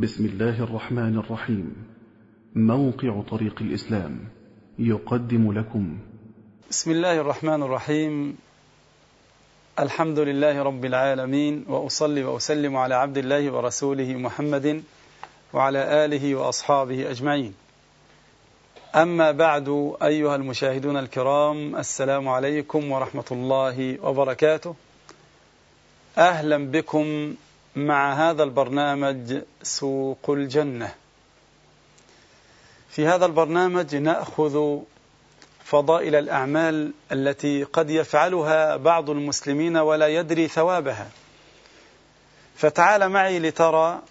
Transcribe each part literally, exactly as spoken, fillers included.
بسم الله الرحمن الرحيم. موقع طريق الإسلام يقدم لكم بسم الله الرحمن الرحيم. الحمد لله رب العالمين، وأصلي وأسلم على عبد الله ورسوله محمد وعلى آله وأصحابه أجمعين. أما بعد، أيها المشاهدون الكرام، السلام عليكم ورحمة الله وبركاته. أهلا بكم مع هذا البرنامج سوق الجنة. في هذا البرنامج نأخذ فضائل الأعمال التي قد يفعلها بعض المسلمين ولا يدري ثوابها. فتعال معي لترى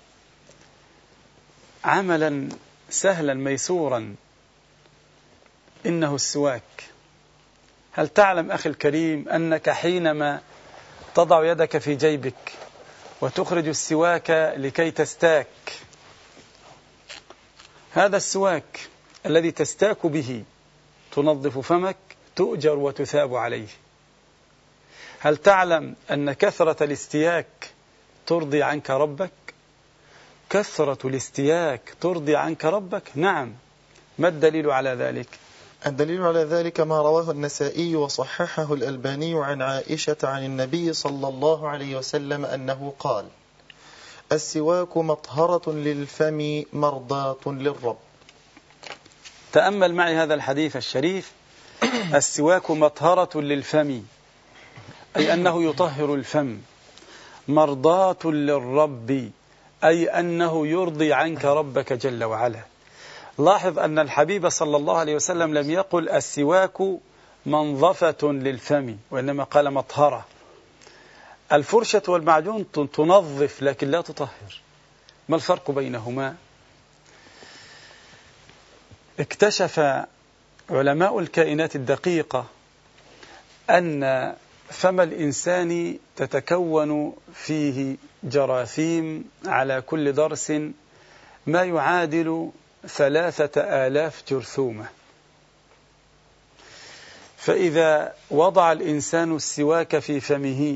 عملا سهلا ميسورا، إنه السواك. هل تعلم أخي الكريم أنك حينما تضع يدك في جيبك وتخرج السواك لكي تستاك، هذا السواك الذي تستاك به تنظف فمك تؤجر وتثاب عليه. هل تعلم أن كثرة الاستياك ترضي عنك ربك؟ كثرة الاستياك ترضي عنك ربك؟ نعم. ما الدليل على ذلك؟ الدليل على ذلك ما رواه النسائي وصححه الألباني عن عائشة عن النبي صلى الله عليه وسلم أنه قال: السواك مطهرة للفم مرضاة للرب. تأمل معي هذا الحديث الشريف. السواك مطهرة للفم، أي أنه يطهر الفم. مرضاة للرب، أي أنه يرضي عنك ربك جل وعلا. لاحظ أن الحبيب صلى الله عليه وسلم لم يقل السواك منظفة للفم، وإنما قال مطهرة. الفرشة والمعجون تنظف لكن لا تطهر. ما الفرق بينهما؟ اكتشف علماء الكائنات الدقيقة أن فم الإنسان تتكون فيه جراثيم على كل ضرس ما يعادل ثلاثة آلاف جرثومة. فإذا وضع الإنسان السواك في فمه،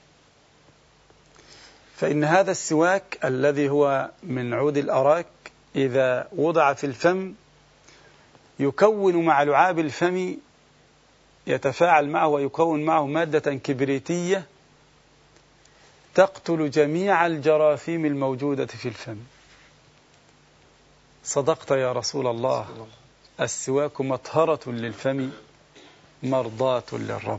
فإن هذا السواك الذي هو من عود الأراك إذا وضع في الفم يكون مع لعاب الفم، يتفاعل معه ويكون معه مادة كبريتية تقتل جميع الجراثيم الموجودة في الفم. صدقت يا رسول الله، السواك مطهرة للفم مرضاة للرب.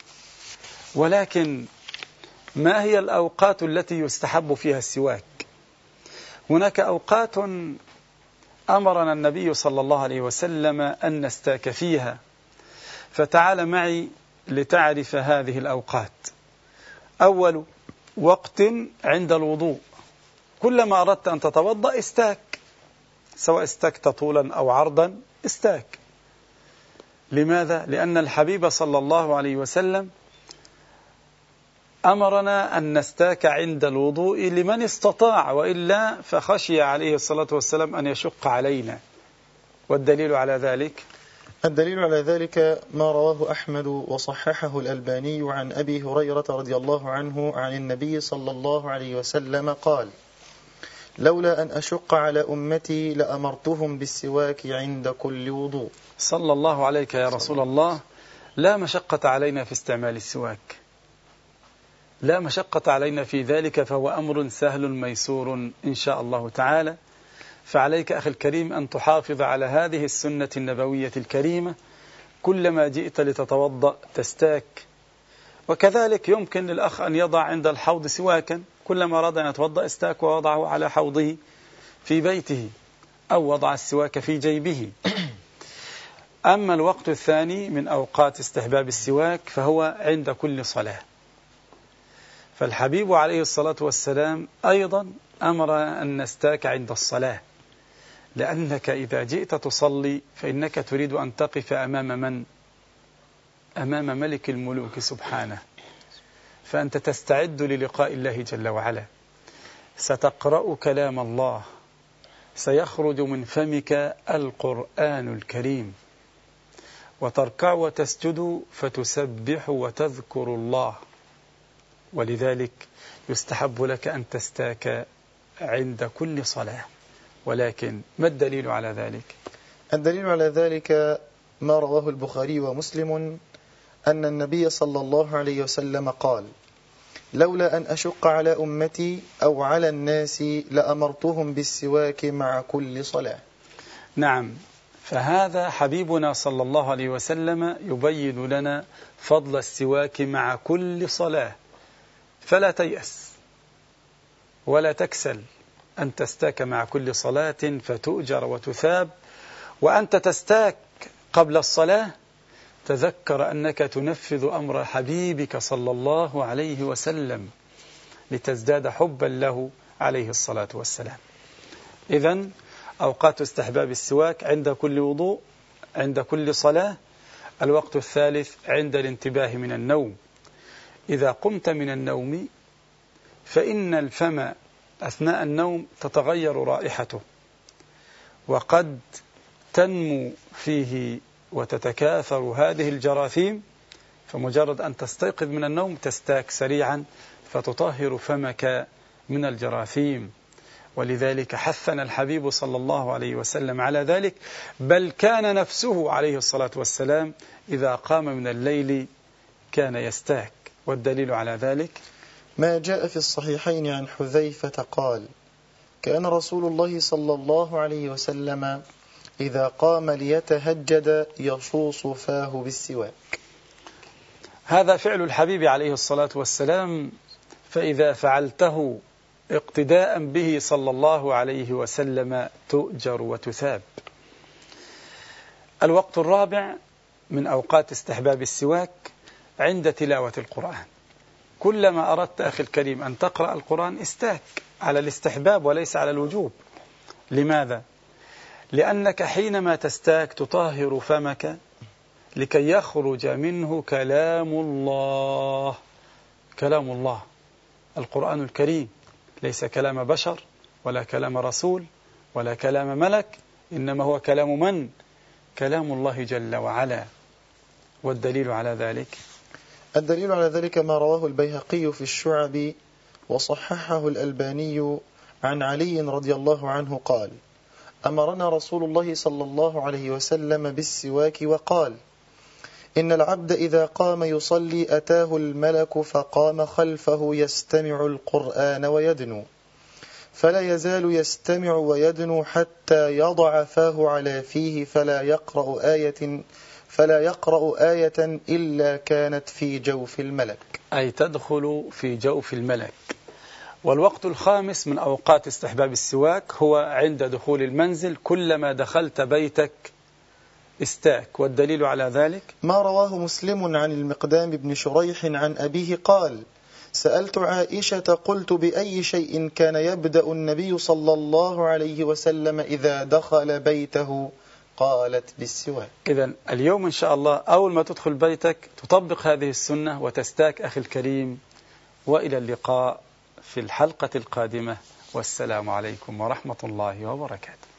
ولكن ما هي الأوقات التي يستحب فيها السواك؟ هناك أوقات أمرنا النبي صلى الله عليه وسلم أن نستاك فيها، فتعال معي لتعرف هذه الأوقات. أول وقت عند الوضوء، كلما أردت أن تتوضأ استاك، سواء استكت طولا أو عرضا استاك. لماذا؟ لأن الحبيب صلى الله عليه وسلم أمرنا أن نستاك عند الوضوء لمن استطاع، وإلا فخشي عليه الصلاة والسلام أن يشق علينا. والدليل على ذلك؟ الدليل على ذلك ما رواه أحمد وصححه الألباني عن أبي هريرة رضي الله عنه عن النبي صلى الله عليه وسلم قال: لولا أن أشق على أمتي لأمرتهم بالسواك عند كل وضوء. صلى الله عليك يا رسول الله. لا مشقة علينا في استعمال السواك، لا مشقة علينا في ذلك، فهو أمر سهل ميسور إن شاء الله تعالى. فعليك أخي الكريم أن تحافظ على هذه السنة النبوية الكريمة، كلما جئت لتتوضأ تستاك. وكذلك يمكن للأخ أن يضع عند الحوض سواكا، كلما أراد أن يتوضأ استاك ووضعه على حوضه في بيته، أو وضع السواك في جيبه. أما الوقت الثاني من أوقات استحباب السواك فهو عند كل صلاة. فالحبيب عليه الصلاة والسلام أيضا أمر أن نستاك عند الصلاة، لأنك إذا جئت تصلي فإنك تريد أن تقف أمام من؟ أمام ملك الملوك سبحانه، فأنت تستعد للقاء الله جل وعلا. ستقرأ كلام الله، سيخرج من فمك القرآن الكريم، وتركع وتسجد فتسبح وتذكر الله. ولذلك يستحب لك أن تستاك عند كل صلاة. ولكن ما الدليل على ذلك؟ الدليل على ذلك ما رواه البخاري ومسلم أن النبي صلى الله عليه وسلم قال: لولا أن أشق على أمتي أو على الناس لأمرتهم بالسواك مع كل صلاة. نعم، فهذا حبيبنا صلى الله عليه وسلم يبين لنا فضل السواك مع كل صلاة، فلا تيأس ولا تكسل أن تستاك مع كل صلاة فتؤجر وتثاب. وأنت تستاك قبل الصلاة تذكر أنك تنفذ أمر حبيبك صلى الله عليه وسلم لتزداد حبا له عليه الصلاة والسلام. إذن أوقات استحباب السواك عند كل وضوء، عند كل صلاة. الوقت الثالث عند الانتباه من النوم. إذا قمت من النوم فإن الفم أثناء النوم تتغير رائحته، وقد تنمو فيه وتتكاثر هذه الجراثيم، فمجرد أن تستيقظ من النوم تستاك سريعا فتطهر فمك من الجراثيم. ولذلك حثنا الحبيب صلى الله عليه وسلم على ذلك، بل كان نفسه عليه الصلاة والسلام إذا قام من الليل كان يستاك. والدليل على ذلك ما جاء في الصحيحين عن حذيفة قال: كان رسول الله صلى الله عليه وسلم إذا قام ليتهجد يشوص فاه بالسواك. هذا فعل الحبيب عليه الصلاة والسلام، فإذا فعلته اقتداء به صلى الله عليه وسلم تؤجر وتثاب. الوقت الرابع من أوقات استحباب السواك عند تلاوة القرآن. كلما أردت أخي الكريم أن تقرأ القرآن استاك على الاستحباب وليس على الوجوب. لماذا؟ لأنك حينما تستاك تطهر فمك لكي يخرج منه كلام الله. كلام الله القرآن الكريم ليس كلام بشر ولا كلام رسول ولا كلام ملك، إنما هو كلام من؟ كلام الله جل وعلا. والدليل على ذلك الدليل على ذلك ما رواه البيهقي في الشعب وصححه الألباني عن علي رضي الله عنه قال: أمرنا رسول الله صلى الله عليه وسلم بالسواك وقال: إن العبد إذا قام يصلي أتاه الملك فقام خلفه يستمع القرآن ويدنو، فلا يزال يستمع ويدنو حتى يضع فاه على فيه فلا يقرأ آية فلا يقرأ آية إلا كانت في جوف الملك، أي تدخل في جوف الملك. والوقت الخامس من أوقات استحباب السواك هو عند دخول المنزل. كلما دخلت بيتك استاك. والدليل على ذلك ما رواه مسلم عن المقدام بن شريح عن أبيه قال: سألت عائشة قلت بأي شيء كان يبدأ النبي صلى الله عليه وسلم إذا دخل بيته؟ قالت: بالسواك. إذن اليوم إن شاء الله أول ما تدخل بيتك تطبق هذه السنة وتستاك أخي الكريم. وإلى اللقاء في الحلقة القادمة، والسلام عليكم ورحمة الله وبركاته.